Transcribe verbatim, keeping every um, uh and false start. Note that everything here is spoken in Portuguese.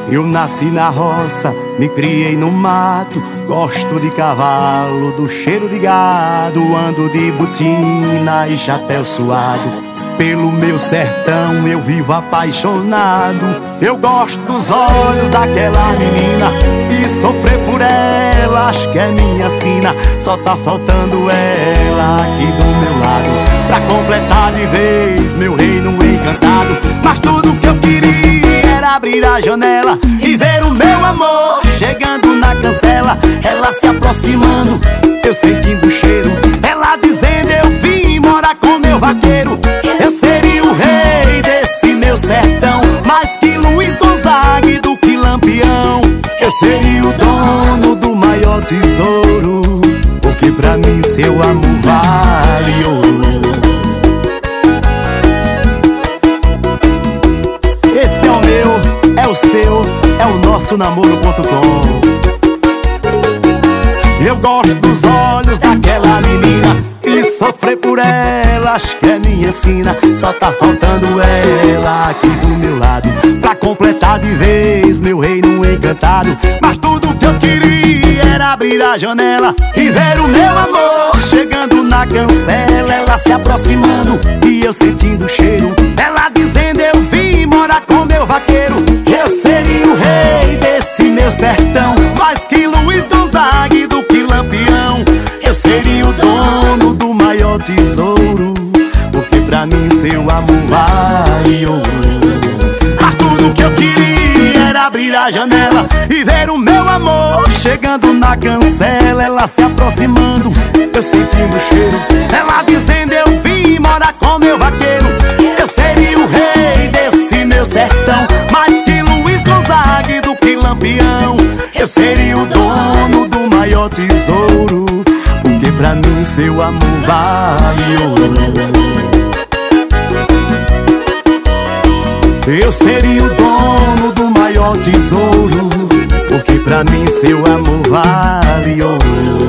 Eu nasci na roça, me criei no mato. Gosto de cavalo, do cheiro de gado. Ando de botina e chapéu suado. Pelo meu sertão eu vivo apaixonado. Eu gosto dos olhos daquela menina e sofrer por ela, acho que é minha sina. Só tá faltando ela aqui do meu lado pra completar de vez meu reino encantado. Mas tudo que eu queria era abrir a janela e ver o meu amor chegando na cancela. Ela se aproximando, eu sentindo o cheiro. Ela dizendo eu vim morar com meu vaqueiro. Eu seria o rei desse meu sertão, mais que Luiz Gonzaga e do que Lampião. Eu seria o dono do maior tesouro, porque pra mim seu amor vale ouro. Esse é o meu, é o seu, é o nosso namoro ponto com. Eu gosto dos olhos daquela menina e sofrer por ela, acho que é minha sina. Só tá faltando ela aqui do meu lado pra completar de vez meu reino encantado. Mas tudo que eu queria era abrir a janela e ver o meu amor chegando na cancela. Ela se aproximando e eu sentindo o cheiro. Ela dizendo eu vim morar com meu vaqueiro. Eu seria o rei desse meu sertão, mais que Luiz Gonzaga e do que Lampião. Eu seria o dono do maior tesouro, porque pra mim seu amor vale ouro. Mas tudo que eu queria era abrir a janela e ver o meu amor chegando na cancela. Ela se aproximando, eu sentindo o cheiro. Ela dizendo eu vim morar com meu vaqueiro. Eu seria o rei desse meu sertão, mais que Luiz Gonzaga e do que Lampião. Eu seria o dono do maior tesouro, porque pra mim seu amor vale ouro. Eu seria o dono do maior tesouro, porque pra mim seu amor vale ouro.